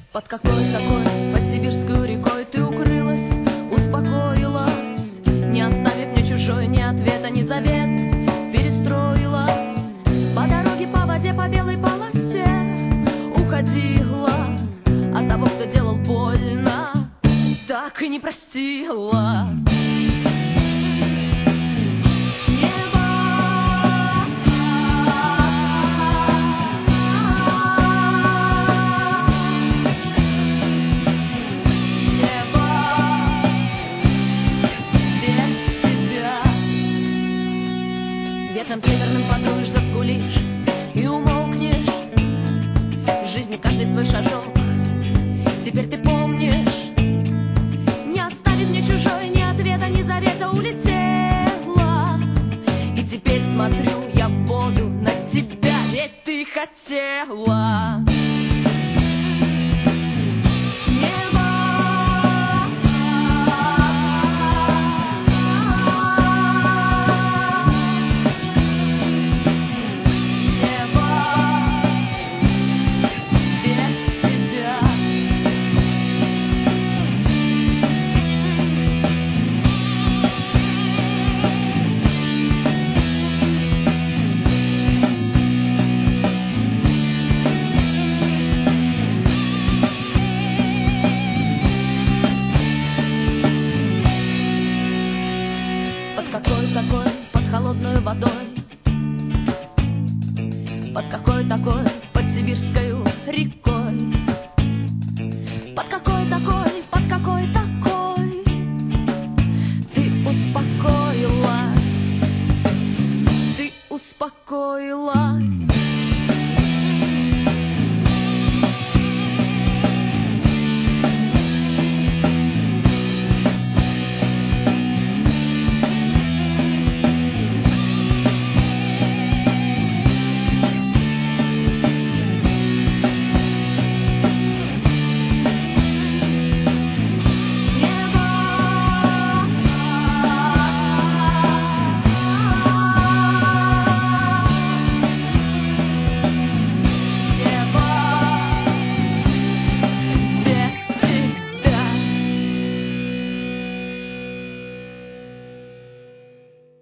Под какой такой, под сибирскую рекой ты укрылась, успокоилась, не оставив мне чужой ни ответа, ни завет, перестроилась. По дороге, по воде, по белой полосе уходила от того, кто делал больно, так и не простила. Ветром северным подуешь, заскулишь и умолкнешь. В жизни каждый свой шажок теперь ты помнишь. Не оставив мне чужой ни ответа, ни завета, улетела. И теперь смотрю я в воду на тебя, ведь ты хотела. Под какой такой, под холодной водой, под какой такой, под сибирскую рекой.